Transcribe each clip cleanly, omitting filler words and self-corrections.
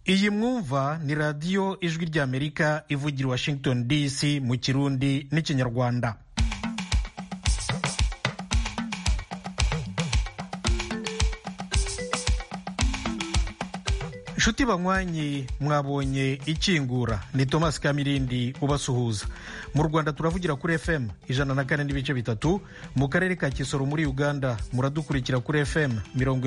iyi mwumva ni radiyo ijwi ry'Amerika ivugira Washington DC mu Kirundi n'Ikinyarwanda. Nshuti banywanyi, mwabonye ikingura. Ni Thomas Kamirindi ubasuhuza. Mu Rwanda turavugira kuri FM 104.3, mu karere ka Kisoro muri Uganda muradukurikira kuri FM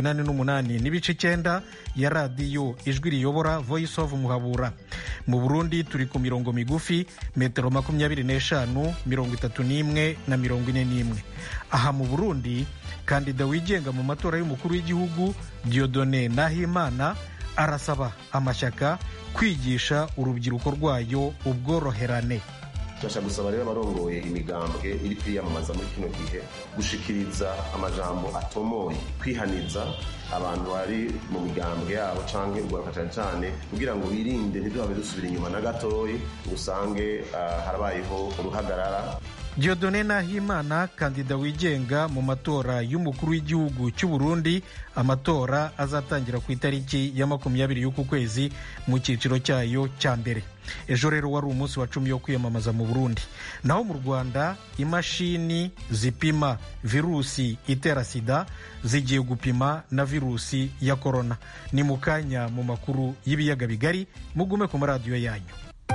88.9 ya radiyo ijwi riyobora Voice of Muhabura. Mu Burundi turi ku mirongo migufi metero 25, 31 na 41. Aha mu Burundi kandida wigenga mu matora y'umukuru w'igihugu Dieudonné Nahimana arasaba amashyaka kwigisha urubyiruko rwayo ubworoherane. Turashaka gusaba rero abarongoye imigambwe iri kwiyamamaza muri kino gihe gushikiriza amajambo atomoye, kwihaniza abantu bari mu migambwe yabo canke urwaruka cane cane kugira ngo birinde ntiduhabe dusubira inyuma na gatoyi usange harabayeho uruhagarara. Dieudonné Nahimana, kandida wigenga mu matora y'umukuru w'igihugu cy'u Burundi. Amatora azatangira ku itariki ya 20 y'uku kwezi mu cyiciro cyayo cya mbere. Ejo rero wari umunsi wa 10 yo kwiyamamaza mu Burundi. Naho mu Rwanda imashini zipima virusi itera sida zigiye gupima na virusi ya korona. Ni mu kanya mu makuru y'ibiyaga bigari, mugume ku maradiyo yanyu.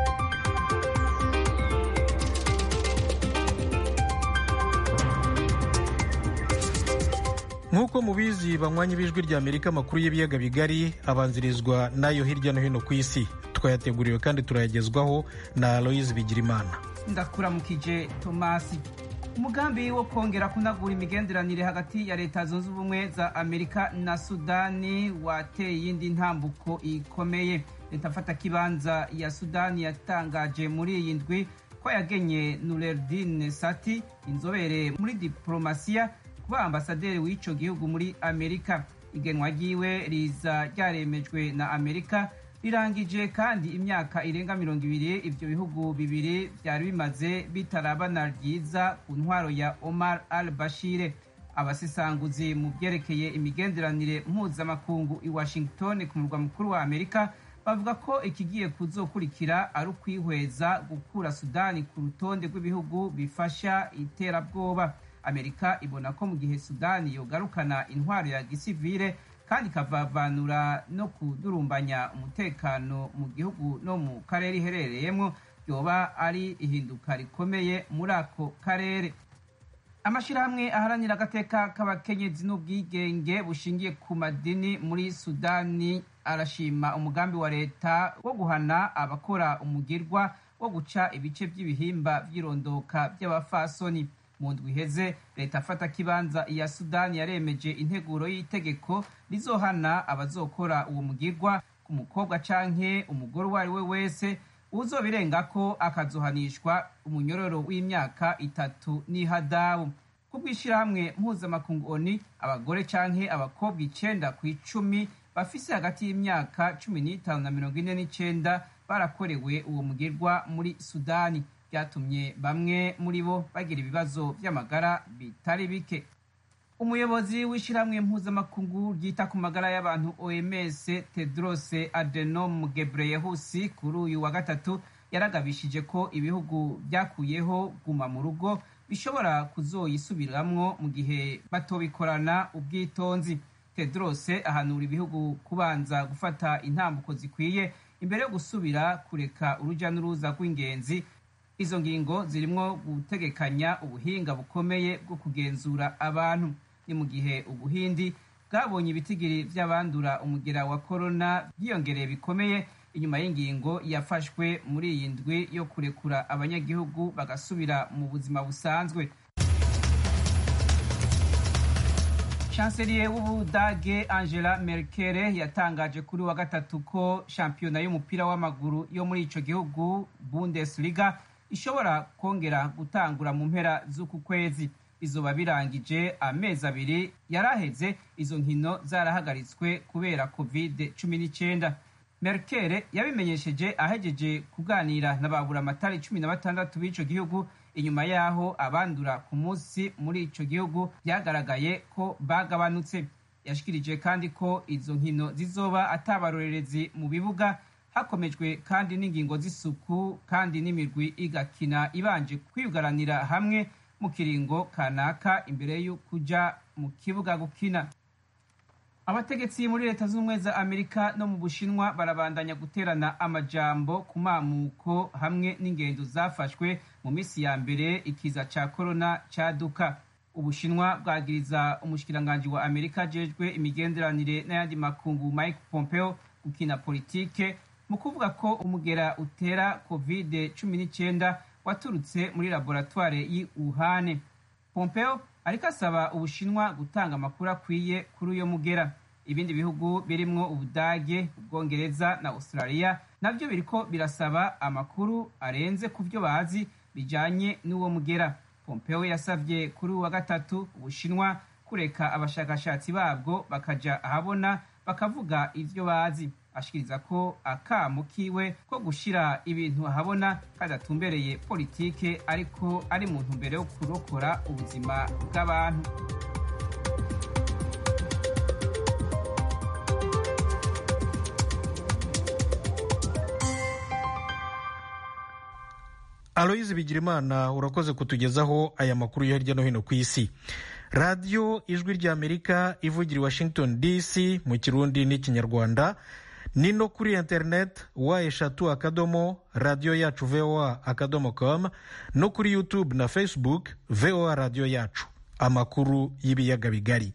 Nk'uko mubizi banywanyi b'ijwi ry'Amerika, amakuru y'ibiyaga bigari abanzirizwa nayo hirya no hino ku isi. Twayateguriwe kandi turayagezwaho na Aloise Bigirimana. Ndakuramukije Thomas. Umugambi wo kongera kunagura imigenderanire hagati ya Leta Zunze Ubumwe za Amerika na Sudani wateye iyindi ntambuko ikomeye. Leta mfata kibanza ya Sudani yatangaje muri iyi ndwi ko yagenye Nureddin Sati, inzobere muri diplomasiya, kuba ambasaderi w'ico gihugu muri Amerika. Igenwa ryiwe riza ryaremejwe na Amerika, rirangije kandi imyaka irenga 20 ivyo bihugu bibiri byari bimaze bitarabana ryiza ku ntwaro ya Omar al-Bashir. Abasesanguzi mu byerekeye imigenderanire mpuzamakungu i Washington ku murwa mukuru wa Amerika bavuga ko ikigiye kuzokurikira ari ukwihweza gukura Sudani ku rutonde rw'ibihugu bifasha iterabwoba. Amerika ibona ko mu gihe Sudani yogarukana intwaro ya gisivile kandi ikavavanura no kudurumbanya umutekano mu gihugu no mu karere iherereyemo, yoba ari ihinduka rikomeye muri ako karere. Amashirahamwe aharanira agateka k'abakenyezi n'ubwigenge bushingiye ku madini muri Sudani arashima umugambi wa leta wo guhana abakora umugirwa wo guca ibice by'ibihimba by'irondoka by'abafasoni. Mu ndwi iheze leta afata kibanza ya Sudani yaremeje integuro y'itegeko rizohana abazokora uwo mugirwa ku mukobwa canke umugore uwo ari we wese, uzobirengako akazohanishwa umunyororo w'imyaka 3 n'ihadabu. Kubwishirahamwe mpuzamakungu ONU, abagore canke abakobwa 9 ku 10 bafise hagati y'imyaka 15 na 49 barakorewe uwo mugirwa muri Sudani, byatumye bamwe muri bo bagira ibibazo by'amagara bitari bike. Umuyobozi w'ishiramwe mpuzamakungu ryita ku magara y'abantu OMS, Tedros Adhanom Ghebreyesus, kuri uyu wa gatatu yaragabishije ko ibihugu byakuyeho guma mu rugo bishobora kuzoyisubiramwo mu gihe batobikorana ubwitonzi. Tedros ahanura ibihugu kubanza gufata intambuko zikwiye imbere yo gusubira kureka uruja n'uruza rw'ingenzi. Izo ngingo zirimwo gutegekanya ubuhinga bukomeye bwo kugenzura abantu. Ni mu gihe Ubuhindi bwabonye ibitigiri vy'abandura umugera wa corona byiyongereye bikomeye inyuma y'ingingo yafashwe muri iyi ndwi yo kurekura abanyagihugu bagasubira mu buzima busanzwe. Chancelier w'Ubudage Angela Merkel yatangaje kuri wa gatatu ko shampiyona y'umupira w'amaguru yo muri ico gihugu Bundesliga ishobora kongera gutangura mu mpera z'uku kwezi. Bizoba birangije amezi 2 yaraheze izo nkino zarahagaritswe kubera COVID-19. Merkel yabimenyesheje ahejeje kuganira n'ababura amatari 16 b'ico gihugu inyuma yaho abandura ku munsi muri ico gihugu byagaragaye ko bagabanutse. yashikirije kandi ko izo nkino zizoba atabarorerezi mu bibuga, hakomejwe kandi n'ingingo z'isuku kandi n'imirwi igakina ibanje kwiyugaranira hamwe mu kiringo kanaka imbere yo kuja mu kibuga gukina. Abategetsi muri Leta z'Ubumwe za Amerika no mu Bushinwa barabandanya guterana amajambo ku mamuko hamwe n'ingendo zafashwe mu misi ya mbere ikiza ca corona caduka. Ubushinwa bwagiriza umushikiranganji wa Amerika ajejwe imigenderanire n'ayandi makungu Mike Pompeo gukina politike mu kuvuga ko umugera utera COVID-19 waturutse muri laboratoire y'i Wuhan. Pompeo ariko asaba Ubushinwa gutanga amakuru akwiye kuri uyo mugera. Ibindi bihugu birimwo Ubudage, Ubwongereza na Australia navyo biriko birasaba amakuru arenze ku vyo bazi bijanye n'uwo mugera. Pompeo yasavye kuri uwa gatatu Ubushinwa kureka abashakashatsi babwo bakaja ahabona bakavuga ivyo bazi. Ashikiriza ko akamo kiwe ko gushira ibintu ahabona kadatumbereye politike ariko ari mu ntumbero yo kurokora ubuzima bw'abantu. Aloyizi Bigirimana, urakoze kutugezaho aya makuru yo hirya no hino ku isi. Radiyo Ijwi ry'Amerika ivugira i Washington DC mu Kirundi n'Ikinyarwanda, ni no kuri internet wa3 radio yacu voa.com, no kuri YouTube na Facebook VOA radio yacu. Amakuru y'ibiyaga bigari.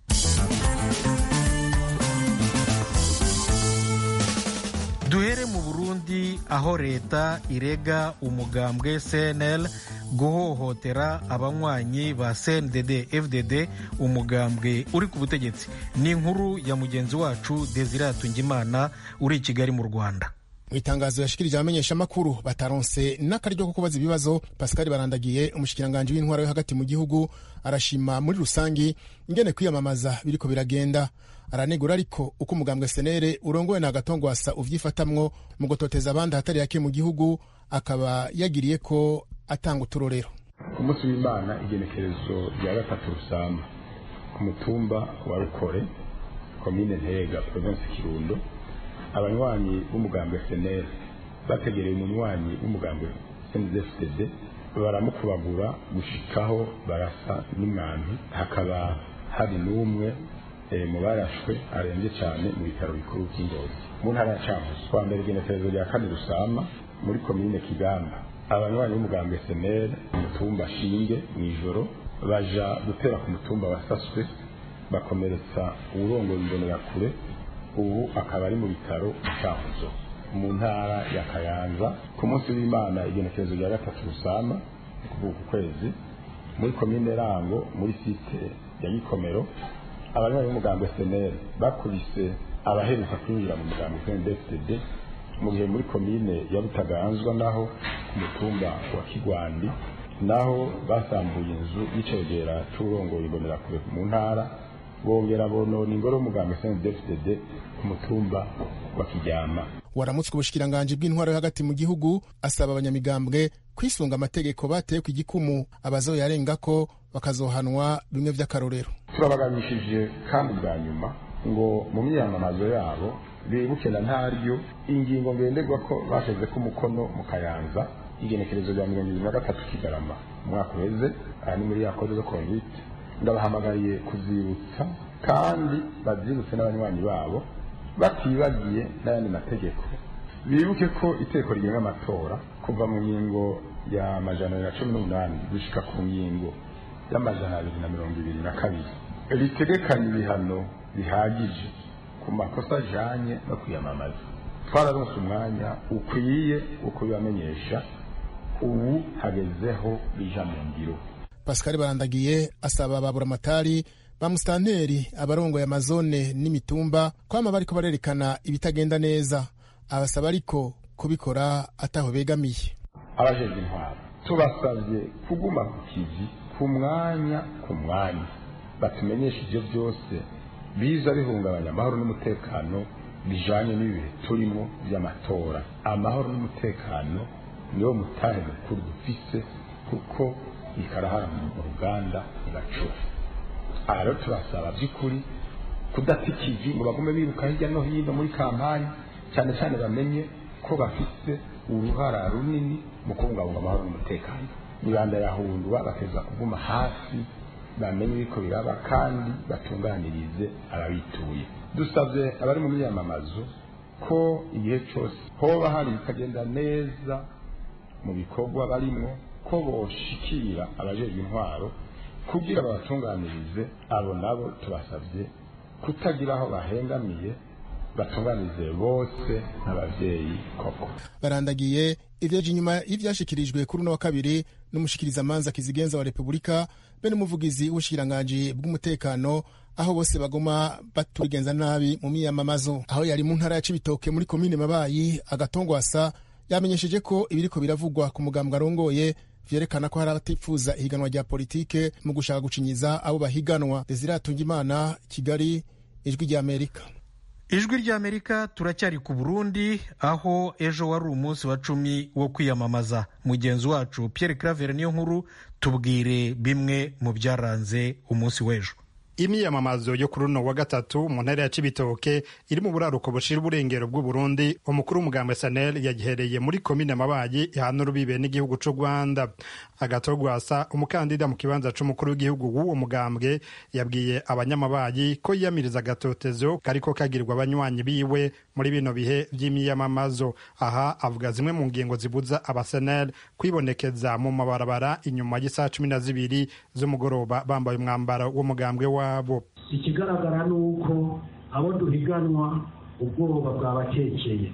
Duhere mu Burundi aho leta irega umugambwe CNL guhohotera abanywanyi ba CNDD FDD, umugambwe uri ku butegetsi. Ni inkuru ya mugenzi wacu Desire Atungimana uri i Kigali mu Rwanda. Mu itangazo yashikirije abamenyesha makuru bataronse n'akaryo ko kubaza ibibazo, Pascal Barandagiye umushikiranganje w'intwaro yo hagati mu gihugu arashima muri rusangi ingene kwiyamamaza biriko biragenda. Aranegura ariko uko umugambwe senere urongowe na Gatongwasa uvyifatamwo mu gutoteza abandi hatari yake mu gihugu, akaba yagiriye ko atanga uturorero. Ku munsi w'Imana igenekerezo rya gatatu Rusamba ku mutumba wa Rukore, komine Ntega, province Kirundo, abanywanyi b'umugambwe senere bategereye umunywanyi w'umugambwe CNDD-FDD baramukubagura gushikaho barasa n'umwami. Hakaba hari n'umwe mu barashwe arembye cyane mu bitaro bikuru by'Ingozi mu ntara ya Cankuzo. Kwa mbere igenekerezo rya kane Rusamba muri komine Kigamba, abanywanyi b'umugambwe senere umutumba Shinge mw'ijoro baja gutera ku mutumba wasaswe bakomeretsa uburongo imbonerakure, ubu akaba ari mu bitaro Cankuzo mu ntara ya Kayanza. Ku munsi w'Imana igenekerezo rya gatatu Rusamba ku kwezi muri komine Rango muri site ya Gikomero, abanywanyi b'umugambwe senere bakubise abaheruka kwinjira mu mugambwe CNDD-FDD mu gihe muri komine ya Butaganzwa naho ku mutumba wa Kigwandi naho basambuye inzu y'icegera c'urongoye imbonerakure mu ntara, bongera bonona ingoro y'umugambwe CNDD-FDD ku mutumba wa Kiryama. Waramutswe ubushikiranganje bw'intwaro yo hagati mu gihugu asaba abanyamigambwe kwisunga amategeko bateye ku igikumu, abazoyarengako bakazohanwa bimwe vy'akarorero. Turabaganyishije kandi bwa nyuma ngo mu myiyamamazo yabo bibuke na ntaryo ingingo ngenderwa ko bashyize ko umukono mu Kayanza igenekerezo rya 23 Kigarama umwaka uheze, ari muri yakoze zo conduite. Ndabahamagariye kuzibutsa kandi bazibutse n'abanywanyi babo batibagiye n'ayandi mategeko. Bibuke ko iteko rigenga amatora kuva mu ngingo ya 118 gushika ku ngingo ya 222 ritegekanya ibihano bihagije ku makosa ajanye no kwiyamamaza. Twararonse umwanya ukwiye ukubamenyesha, ubu hagezeho bija mu ngiro. Pascal Barandagiye asaba ababuramatari ba mustanteri abarongoye amazone n'imitumba kwama bariko barerekana ibitagenda neza, abasaba ariko kubikora ataho begamiye. Abajeje intwaro tubasavye kuguma ku kivi ku mwanya batumenyesha ivyo byose biza bihungabanya amahoro n'umutekano bijanye n'ibihe turimo by'amatora. Amahoro n'umutekano niwo mutahe mukuru dufise kuko ikarahara mu ruganda igacura. Rero turasaba by'ukuri kudatikije ngo bagume biruka hirya no hino muri kampani, cyane cyane bamenye ko bafite uruhara runini mu kubungabunga amahoro n'umutekano. Ibanda yahundwa bakeza kuguma hasi, bamenye ibiko biraba kandi batunganirize ababituye. Dusabye abari mu myamamazo ko igihe cyose hoba hari ikagenda neza mu bikorwa barimo, ko boshikira abajejwe intwaro kugira babatunganirize. Abo nabo tubasabye kutagira aho bahengamiye, batunganize bose n'abavyeyi koko. Barandagiye ivyaje inyuma y'ivyashikirijwe kuri uno wa kabiri n'umushikirizamanza kizigenza wa Republika bene umuvugizi w'ubushikiranganji bw'umutekano, aho bose bagoma baturigenza nabi mu miyamamazo. Aho yari mu ntara ya Cibitoke muri komine Mabayi, Agatongwasa yamenyesheje ko ibiriko biravugwa ku mugambwe arongoye vyerekana ko hari abatifuza ihiganwa rya politike mu gushaka gucinyiza abo bahiganwa. Desire Atungimana, Kigali, Ijwi rya Amerika. Ijwi rya Amerika turacyari ku Burundi, aho ejo wari umunsi wa 10 wo kwiyamamaza. Mugenzi wacu Pierre Claver niyo nkuru, tubwire bimwe mu byaranze umunsi w'ejo. Imiyamamazo yo kuri uno wa gatatu mu ntara ya Cibitoke iri mu buraruko bushira uburengero bw'u Burundi, umukuru w'umugambwe SNL yagihereye muri komine Mabayi ihana urubibe n'igihugu c'u Rwanda. Agatogwasa, umukandida mu kibanza c'umukuru w'igihugu w'uwo mugambwe, yabwiye abanyamabayi ko yiyamiriza agatotezo kariko kagirwa abanywanyi biwe muri bino bihe vy'imiyamamazo. Aha avuga zimwe mu ngingo zibuza aba SNL kwibonekeza mu mabarabara inyuma y'isaha 12 z'umugoroba bambaye umwambaro w'umugambwe wabo. Ikigaragara nuko abo duhiganwa ubwoba bwabakekeye.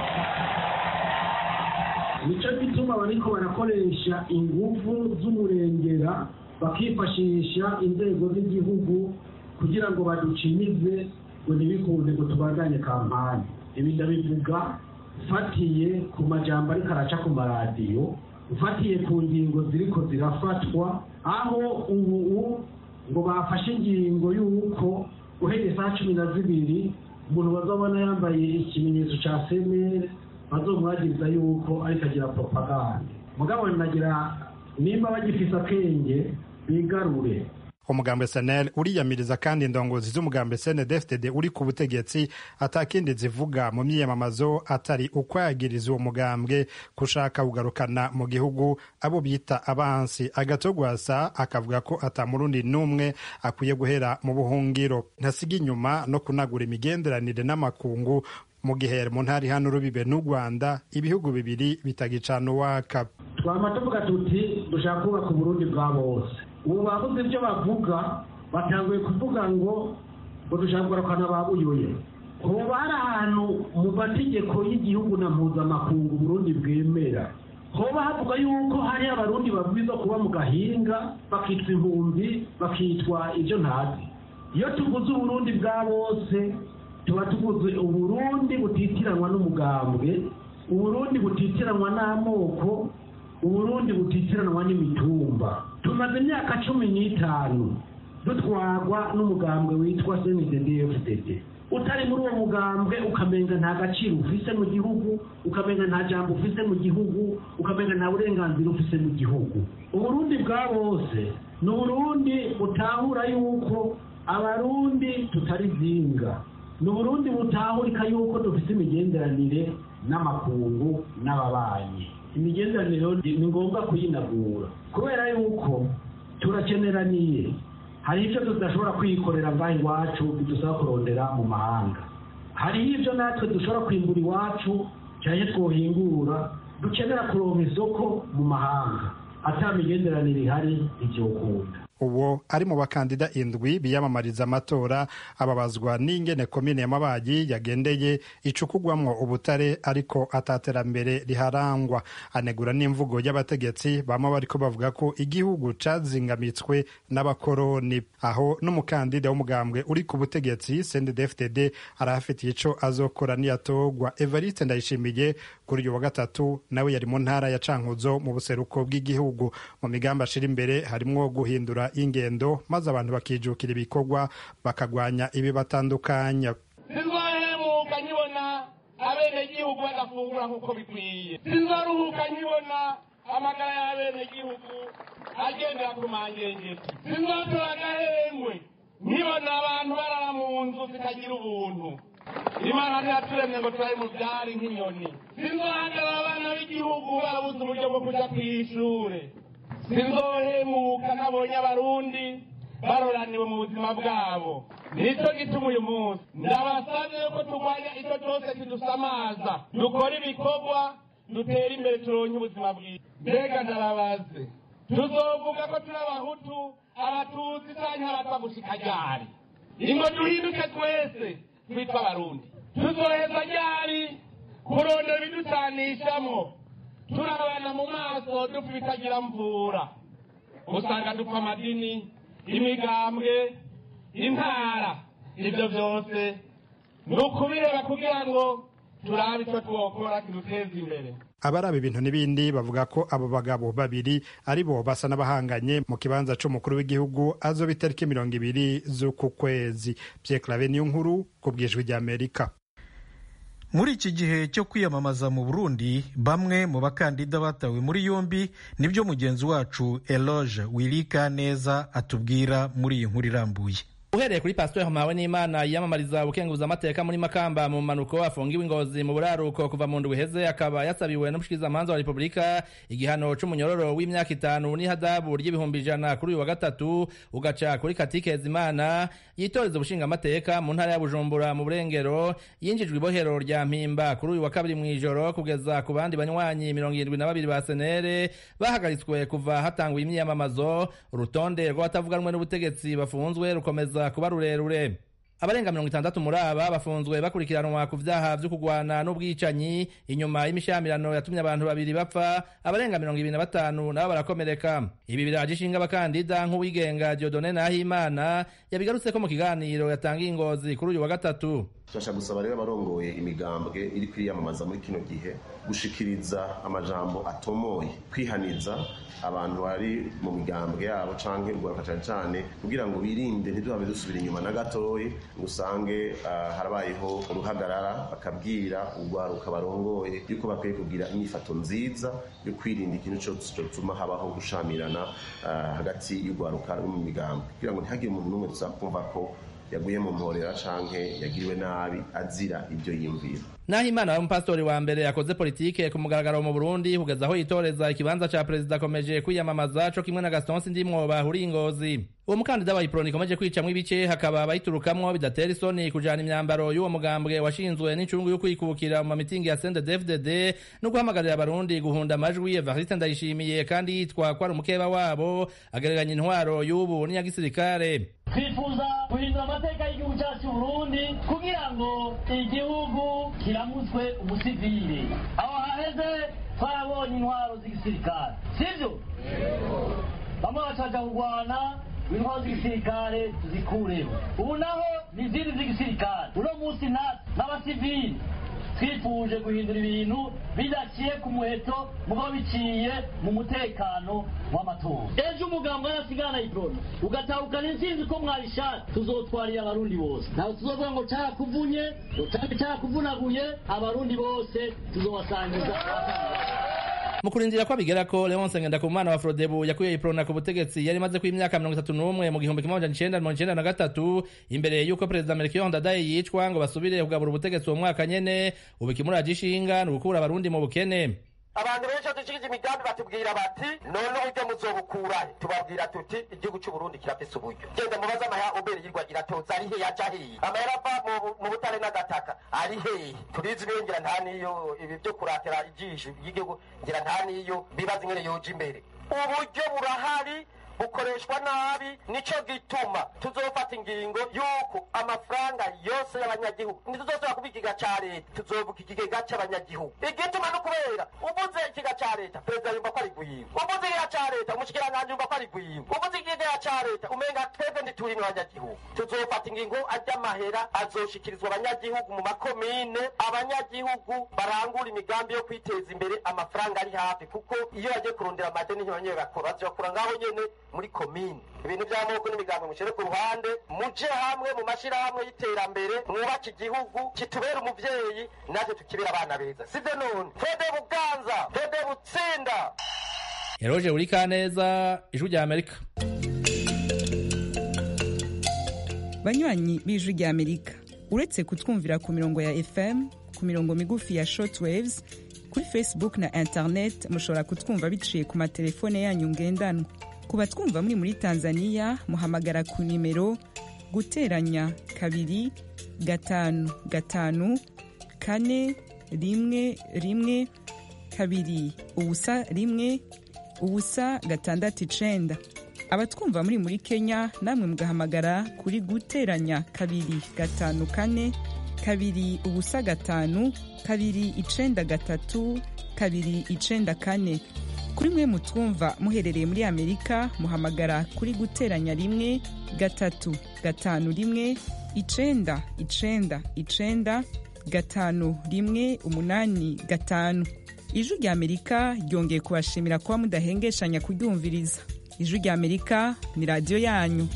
Nico gituma bariko barakoresha inguvu z'umurengera, bakifashisha inzego z'igihugu kugira ngo baducimize ngo ntibikunde ngo tubandanye kampani. Ibi ndabivuga ufatiye ku majambo ariko araca ku maradiyo, ufatiye ku ngingo ziriko zirafatwa, aho ubu ngo bafashe ingingo y'uko uhereye saa 12 umuntu bazabona yambaye ikimenyetso ca CNL bazomwagiriza yuko ariko agira propaganda. Mugabo nagira nimba bagifisa akenge bigarure. Umugambwe SNL uriyamiriza kandi indongozi z'umugambwe CNDD-FDD uri ku butegetsi atakindi zivuga mu myiyamamazo atari ukwagiriza uwo mugambwe kushaka kugarukana mu gihugu abo bita abansi. Agatogwasa akavuga ko atamurundi numwe akwiye guhera mu buhungiro, ntasiga inyuma no kunagura imigenderanire n'amakungu mu gihe mu ntari hano rubibe n'u Rwanda, ibihugu bibiri bitagicana uwaka. Twama tuvuga tuti dushaka kubaka Burundi bwa bose. Ubu bavuze ibyo bavuga, batanguye kuvuga ngo dushaka kugarukana babuyoye. Hoba hari ahantu mu mategeko y'igihugu na mpuzamakungu Burundi bwemera, hoba havuga yuko hari abarundi babwiza kuba mu gahinga bakitwa impunzi, bakitwa ibyo ntazi. Iyo tuvuze Burundi bwa bose tuba tuvuze Uburundi butitiranwa n'umugambwe, Uburundi butitiranwa n'amoko, Uburundi butitiranwa n'imitumba. Tumaze imyaka 15 dutwagwa n'umugambwe witwa CNDD-FDD. Utari muri uwo mugambwe ukamenga nta gaciro ufise mu gihugu, ukamenga nta jambo ufise mu gihugu, ukamenga nta burenganzira ufise mu gihugu. Uburundi bwa bose ni Uburundi butahura yuko abarundi tutari zinga, ni Uburundi butahurika yuko dufise imigenderanire n'amakungu n'ababanyi. Imigenderanire ni ngombwa kuyinagura kubera yuko turakeneraniye. Hari ibyo tudashobora kwikorera ngaho iwacu bidusaba kurondera mu mahanga, hari ibyo natwe dushobora kwimbura iwacu cyane twohingura dukenera kuronka isoko mu mahanga. Ata migenderanire ihari ivyo ukunda. Uwo ari mu bakandida indwi biyamamariza amatora ababazwa n'ingene komine ya Mabayi yagendeye icukugwamwo ubutare ariko ataterambere riharangwa. Anegura n'imvugo y'abategetsi bama bariko bavuga ko igihugu cazingamitswe n'abakoroni. Aho n'umukandida w'umugambwe uri ku butegetsi CNDD-FDD arafitiye ico azokora niyatogwa. Evariste Ndayishimiye kuri uyu wa gatatu nawe yari mu ntara ya Cankuzo mu buseruko bw'igihugu. Mu migambi ashira imbere harimwo guhindura ingendo maze abantu bakijukira ibikorwa bakagwanya ibibatandukanya. Sinzahemuka nkibona abenegihugu bagafungura nk'uko bikwiye. Sinzaruhuka nkibona amagara y'abenegihugu agendera ku mangengeti. Sinzatora agahengwe nkibona abantu barara mu nzu batagira ubuntu. Imana ntiyaturemye ngo turabe mu byari nk'inyoni. Sinzohagarara abana b'igihugu barabuze uburyo bwo kuja kw'ishure. Sinzohemuka nabonye abarundi baroraniwe mu buzima bwabo. Nico gituma uyu munsi ndabasabye ko turwanya icyo cyose kidusamaza, dukora ibikorwa dutera imbere turonke ubuzima bwiza. Mbega ndarabaze, tuzovuga ko turi abahutu, abatutsi canke abatwa gushika ryari? Ingo duhinduke twese twitwa abarundi. Tuzoheza ryari kurondera ibiducanishamwo, turabana mu maso dupfa ibitagira mvura. Usanga dupfa amadini, imigambwe, intara. Ibyo byose ni ukubireba kugira ngo turabe icyo twokora kiduteza imbere. Abaraba ibintu n'ibindi bavuga ko abo bagabo babiri ari bo basa n'abahanganye mu kibanza c'umukuru w'igihugu azoba itariki 20 z'uku kwezi. Pierre Claver Niyonkuru ku bw'ijwi ry'Amerika. Muri iki gihe cyo kwiyamamaza mu Burundi, bamwe mu bakandida batawe muri yombi, nibyo mugenzi wacu Eloge Wilikaneza atubwira muri iyi nkuru irambuye. Uhereye kuri Pastor Mpawenimana yiyamamariza ubukenguza amateka muri Makamba mu manuko afungiwe Ingozi mu buraruko kuva mu ndwi heze, akaba yasabiwe n'umushikizamanza wa Republika igihano c'umunyororo w'imyaka 5 n'ihadabu ry'ibihumbi 100 kuri uyu wa gatatu, ugaca kuri Katikezimana yitoreza ubushinga amateka mu ntara ya Bujumbura mu Burengero, yinjijwe ibohero rya Mpimba kuri uyu wa kabiri mw'ijoro, kugeza ku bandi banywanyi 72 ba senere bahagaritswe kuva hatangwa imyiyamamazo. Urutonde rw'abatavuga rumwe n'ubutegetsi bafunzwe rukomeza kuba rurerure. Abarenga 60 muri aba bafunzwe bakurikiranwa ku vyaha vyo kugwana n'ubwicanyi, inyuma y'imishyamirano yatumye abantu babiri bapfa, abarenga 25 nabo barakomereka. Ibi biraje ishinga abakandida nk'uwigenga Dieudonné Nahimana yabigarutse ko mu kiganiro yatangiye Ingozi kuri uyu wa gatatu. Turashaka gusaba rero abarongoye imigambwe iri kwiyamamaza muri kino gihe gushikiriza amajambo atomoye, kwihaniza abantu bari mu migambwe yabo canke urwaruka cane kugira ngo birinde ntiduhabe dusubira inyuma na gatoyi, usange harabayeho uruhagarara, bakabwira urwaruka barongoye yuko bakwiye kugira inyifato nziza yo kwirinda ikintu cyose cyotuma habaho gushamirana hagati y'urwaruka no mu migambwe, kugira ngo ntihagire umuntu n'umwe tuzakumva ko yaguye mu mporera canke yagiriwe nabi azira ibyo yimvira. Nahimana w'umupastori wa mbere yakoze politike ku mugaragaro mu Burundi kugeza aho yitoreza ikibanza ca perezida akomeje kwiyamamaza co kimwe na Gaston Sindimwo bahuriye Ingozi. Uwo mukandida wa Iproni ikomeje kwicamwo ibice, hakaba abayiturukamwo bidatera isoni kujana imyambaro y'uwo mugambwe washinzwe n'incungu yo kwikukira mu mitingi ya CNDD-FDD no guhamagarira abarundi guhunda amajwi. Evariste Ndayishimiye kandi yitwa ko ari umukeba wabo, agereranya intwaro y'ubu n'iya gisirikare. Twifuza guhindura amateka y'igihugu cyacu Burundi kugira ngo igihugu kiramutswe umusivile. Aho haheze twabonye intwaro z'igisirikare, sivyo? Bamwe bacaja kurwana intwaro z'igisirikare zikureho, ubu naho n'izindi z'igisirikare. Uno munsi n'abasivili twifuje guhindura ibintu bidaciye ku muheto, mugabo biciye mu mutekano w'amatora. Ejo umugambwe arasigana Iproni ugatahukana intsinzi ko mwarishatse, tuzotwarira abarundi bose. Ntawe tuzovuga ngo carakuvunye, carakuvunaguye, abarundi bose tuzobasangiza. Mu kurindira ko abigera ko Leonce Ngendakumana wa Frodebu yakuye Iprona ku butegetsi yari maze ku imyaka 31 mu gihumbi 1993 imbere yuko Perezida Melchior Ndadaye yicwa ngo basubire kugabura ubutegetsi uwo mwaka nyene. Ubu kimuraje ishinga n'ugukura abarundi mu bukene. Abantu benshi dushikije imigambi batubwira bati none ujye muzobukura, tubabwira tuti igihugu cy'u Burundi kirafise uburyo. Genda mubaza amahera obere yirwa iratoza ari he yaca he, amahera ava mu butare n'agataka ari he. Turizi ibengera nta niyo ibi byo kuratera ijisho y'igihugu ngira nta niyo bibaza ingene yoje imbere. Uburyo burahari bukoreshwa nabi, nico gituma tuzofata ingingo yuko amafaranga yose y'abanyagihugu ntituzosubira kubikiga ca leta, tuzobuka ikigega c'abanyagihugu. Igituma no kubera ubuze ikiga ca leta perezida yumva ko ari guyiba, ubuze ikiga ca leta umushikiranganji yumva ko ari guyiba, ubuze ikiga ca leta umenga twebwe ntituri n'abanyagihugu. Tuzofata ingingo ajya azoshikirizwa abanyagihugu mu makomine, abanyagihugu barangura imigambi yo kwiteza imbere, amafaranga ari hafi, kuko iyo bagiye kurondera amadeni ntibanywe bakora bazokura ngaho nyene muri komine. Ibintu by'amoko n'imigambi mushere ku ruhande, muje hamwe mu mashirahamwe y'iterambere, mwubake igihugu kitubera umuvyeyi, natwe tukibera abana beza. Sivyo none Fede Buganza, Fede Butsinda. Eroje Wilikaneza, Ijwi rya Amerika. Banywanyi b'Ijwi rya Amerika, uretse kutwumvira ku mirongo ya FM, ku mirongo migufi ya shortwaves, kuri Facebook na internet mushobora kutwumva biciye ku matelefone yanyu ngendanwa. Ku batwumva muri Tanzania muhamagara ku nimero guteranya 2 5 5 4 1 2 ubusa 1 ubusa 6 abatwumva muri Kenya namwe mugahamagara kuri guteranya 2 5 4 2 ubusa 5 2 93 2 94. Kuri mwe mutwumva muherereye muri Amerika muhamagara kuri guteranya 1 3 5 1 9 9 9 5 1 8 5. Ijwi rya Amerika ryongeye kubashimira kuba mudahengeshanya kuryumviriza. Ijwi rya Amerika ni radio yanyu.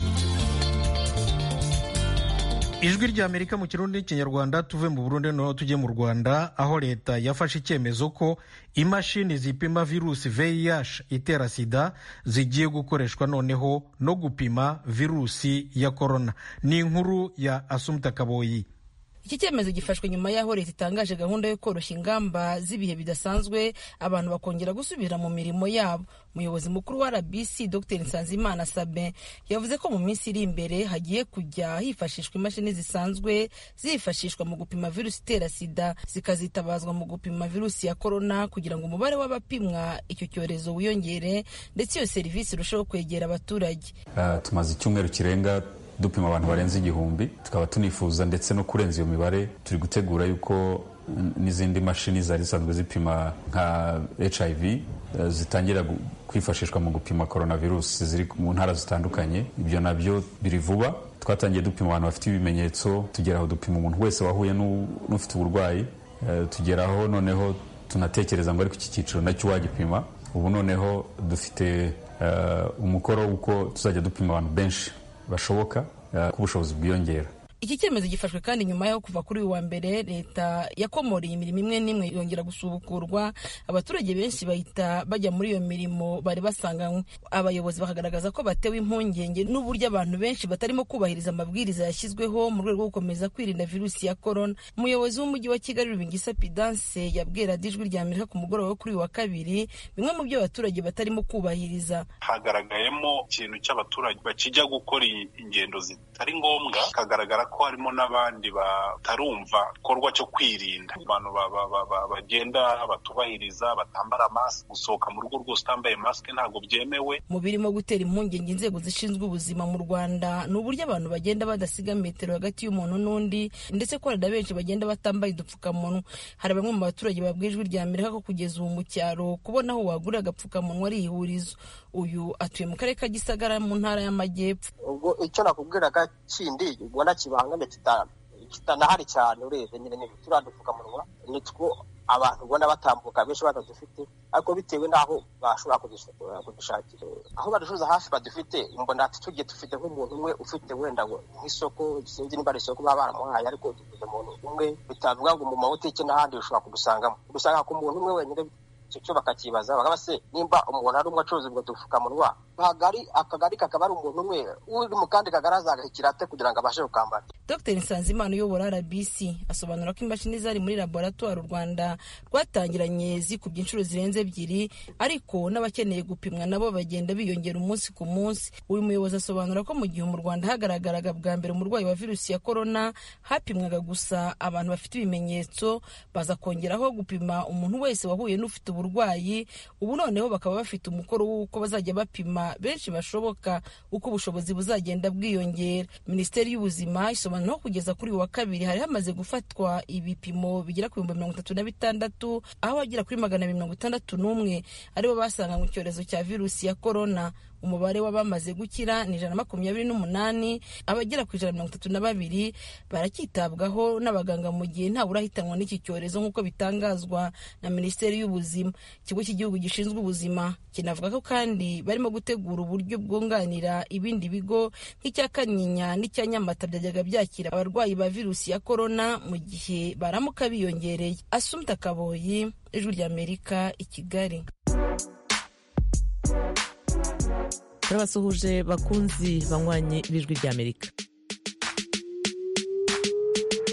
Ijwi rya Amerika mu Kirundi n'Ikinyarwanda. Tuve mu Burundi no tujye mu Rwanda, aho leta yafashe icyemezo ko imashini zipima virusi VIH itera sida zigiye gukoreshwa noneho no gupima virusi ya corona. Ni inkuru ya Asumta Kaboyi. Iki cyemezo gifashwe nyuma y'aho leta itangaje gahunda yo koroshya ingamba z'ibihe bidasanzwe abantu bakongera gusubira mu mirimo yabo. Umuyobozi mukuru wa RBC Dr Nsanzimana Sabin yavuze ko mu minsi iri imbere hagiye kujya hifashishwa imashini zisanzwe zifashishwa mu gupima virusi itera sida zikazitabazwa mu gupima virusi ya corona kugira ngo umubare w'abapimwa icyo cyorezo wiyongere ndetse iyo serivisi irusheho kwegera abaturage. Tumaze icyumweru kirenga dupima abantu barenze 1,000, tukaba tunifuza ndetse no kurenza iyo mibare. Turi gutegura yuko n'izindi mashini zari zisanzwe zipima nka HIV zitangira kwifashishwa mu gupima coronavirus ziri mu ntara zitandukanye. Ibyo nabyo biri vuba. Twatangiye dupima abantu bafite ibimenyetso, tugeraho dupima umuntu wese wahuye n'ufite uburwayi, tugeraho noneho tunatekereza ngo ariko iki cyiciro nacyo wagipima. Ubu noneho dufite umukoro uko tuzajya dupima abantu benshi bashoboka ku bushobozi bwiyongera. Iki cyemezo gifashwe kandi nyuma yo kuva kuri uwa mbere leta yakomoreye imirimo imwe n'imwe yongera gusubukurwa, abaturage benshi bahita bajya muri iyo mirimo bari basanganywe. Abayobozi bakagaragaza ko batewe impungenge n'uburyo abantu benshi batarimo kubahiriza amabwiriza yashyizweho mu rwego rwo gukomeza kwirinda virusi ya corona. Umuyobozi w'umujyi wa Kigali Rubingisa Pidance yabwira Ijwi rya Amerika ku mugoroba wo kuri wa kabiri bimwe mu byo abaturage batarimo kubahiriza. Hagaragayemo ikintu cy'abaturage bakijya gukora ingendo zitari ngombwa, kagaragara ko harimo n'abandi batarumva igikorwa cyo kwirinda. Abantu bagenda batubahiriza, batambara mask, gusohoka mu rugo rwose utambaye mask ntabwo byemewe. Mu birimo gutera impungenge inzego zishinzwe ubuzima mu Rwanda ni uburyo abantu bagenda badasiga metero hagati y'umuntu n'undi, ndetse ko hari benshi bagenda batambaye udupfukamunwa. Hari bamwe mu baturage babwiye Ijwi rya Amerika ko kugeza ubu mu cyaro kubona aho wagurira agapfukamunwa ari ihurizo. Uyu atuye mu karere ka Gisagara mu ntara y'Amajyepfo. Ubwo icyo nakubwiraga kindi ubona kibangamye kitanahari cyane urebye nyine turadupfukamunwa nitwo abantu ubona batambuka benshi batadufite, ariko bitewe n'aho bashobora kudushakira aho baducuruza hafi badufite. Mbona ati tugiye dufite nk'umuntu umwe ufite wenda nk'isoko, sinzi niba ari isoko baba baramuhaye, ariko dufite umuntu umwe. Bitavuga ngo mu mabutike n'ahandi ushobora kudusangamo, udusanga ku muntu umwe wenyine. Cyo bakakibaza bagaba se nimba umuntu ari umwe acuruza ubwo dupfukamunwa akagari kakaba ari umuntu umwe uri mu kandi kagari azagahikira ate kugira ngo abashe gukambara. Dr Nsanzimana uyobora RBC asobanura ko imashini zari muri laboratoire u Rwanda rwatangiranye zikubye inshuro zirenze 2, ariko n'abakeneye gupimwa nabo bagenda biyongera umunsi ku munsi. Uyu muyobozi asobanura ko mu gihe mu Rwanda hagaragaraga bwa mbere umurwayi wa virusi ya corona hapimwaga gusa abantu bafite ibimenyetso, baza kongeraho gupima umuntu wese wahuye n'ufite uburwayi. Ubu noneho bakaba bafite umukoro w'uko bazajya bapima benshi bashoboka uko ubushobozi buzagenda bwiyongera. Minisiteri y'Ubuzima isobanura ko kugeza kuri wa kabiri hari hamaze gufatwa ibipimo bigera ku 36, aho bagera kuri 261 aribo basanganywe icyorezo cya virusi ya corona. Umubare w'abamaze gukira ni 128, abagera ku 132 barakitabwaho n'abaganga mu gihe nta urahitanwa n'iki cyorezo nk'uko bitangazwa na Minisiteri y'Ubuzima. Ikigo cy'igihugu gishinzwe ubuzima kinavuga ko kandi barimo gutegura uburyo bwunganira ibindi bigo nk'icya Kanyinya n'icya Nyamata byajyaga byakira abarwayi ba virusi ya corona mu gihe baramuka biyongereye. Asumta Kaboyi, Ijwi rya Amerika, i Kigali. Turabasuhuje bakunzi banywanyi b'Ijwi rya Amerika.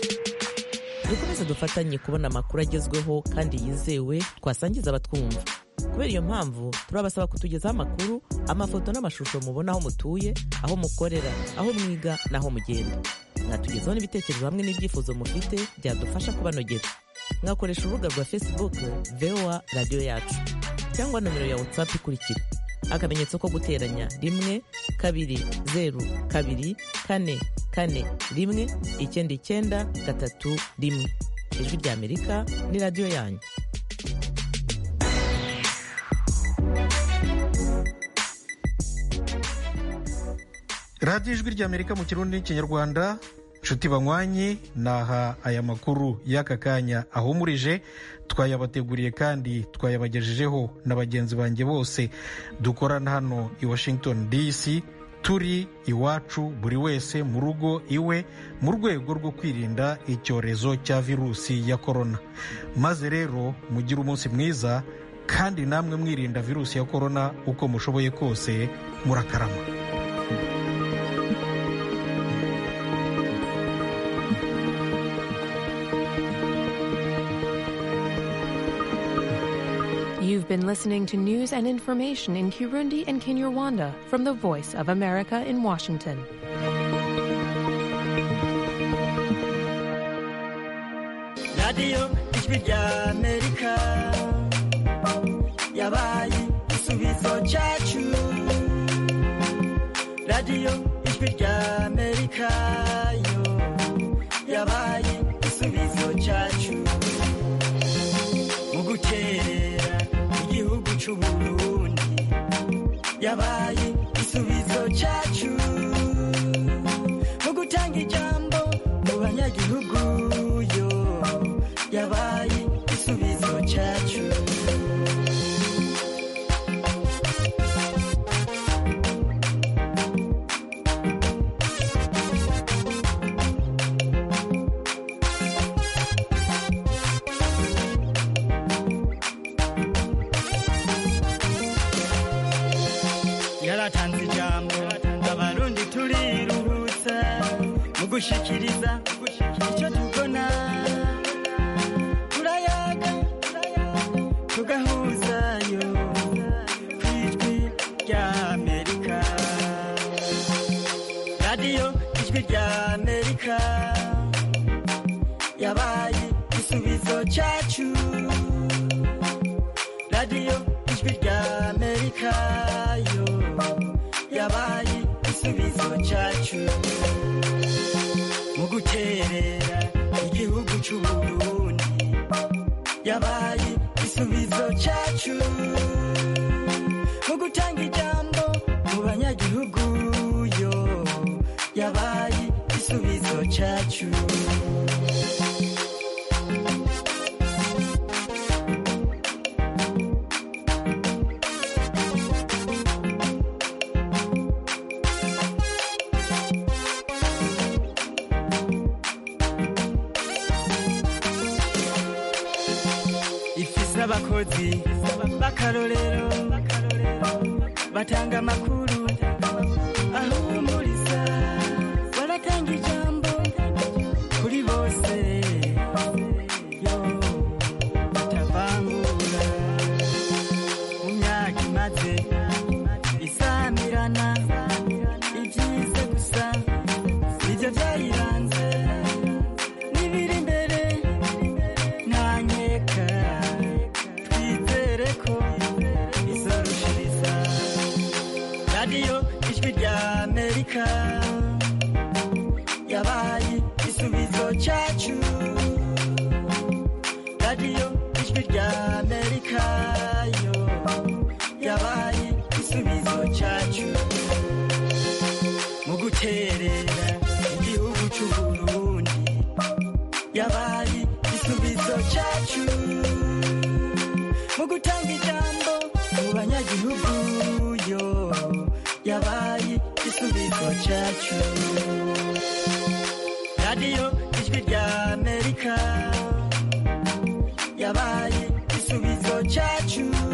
dukomeze dufatanye kubona amakuru agezweho kandi yizewe twasangiza abatwumva. Kubera iyo mpamvu turabasaba kutugezaho amakuru, amafoto n'amashusho mubona aho mutuye, aho mukorera, aho mwiga n'aho mugenda. Mwatugezaho n'ibitekerezo hamwe n'ibyifuzo mufite byadufasha kubanogera. Mwakoresha urubuga rwa Facebook VOA Radio Yacu cyangwa nomero ya WhatsApp ikurikira: akamenyetso ko guteranya 1 2 2 0 2 4 4 1 9 9 3 1. Ijwi ry'Amerika ni radio yanyu. radiyo ijwi ry'Amerika mu kirundi n'ikinyarwanda. nshuti banywanyi, naha aya makuru y'aka kanya ahumurije. Twayabateguriye kandi twayabagejejeho na bagenzi banjye bose dukorana hano i Washington DC, turi iwacu buri wese mu rugo iwe, mu rwego rwo kwirinda icyorezo cya virusi ya korona. Maze rero mugire umunsi mwiza, kandi namwe mwirinda virusi ya korona uko mushoboye kose. Murakarama. You've been listening to news and information in Kirundi and Kinyarwanda from the Voice of America in Washington. Radio Ijwi ry'Amerika yabaye igisubizo cyacu. Radio Ijwi ry'Amerika yo yabaye igisubizo cyacu. Mu guterera igihugu cy'u Burundi yabaye igisubizo cyacu. Mu gutanga ijambo mu banyagihugu yo yabaye igisubizo cyacu. Yaratanze ijambo abarundi turiruhutsa mu gushikiriza icyo tubona. Turayaga tugahuzayo ku Ijwi ry'Amerika. Radio Ijwi ry'Amerika yabaye igisubizo cyacu. Radio Ijwi ry'Amerika yo yabaye igisubizo cyacu. Mu guterera igihugu cy'u Burundi yabaye igisubizo cyacu. Mu gutanga ijambo mu banyagihugu yo yabaye igisubizo cyacu. Abakozi b'akarorero batanga amakuru ahumuriza, baratanga ijambo kuri bose yo batavangura. Mu myaka imaze isamirana, ibyiza gusa nibyo byayiranze. N'ibiri imbere nta nkeka, Radio Ijwi ry'Amerika yabaye igisubizo cyacu. Radio Ijwi ry'Amerika yo yabaye igisubizo cyacu. Mu guterera igihugu cy'u Burundi yabaye igisubizo cyacu. Mu gutanga ijambo mu banyagihugu yo yabaye igisubizo cyacu. Radio Ijwi ry'Amerika yabaye igisubizo cyacu.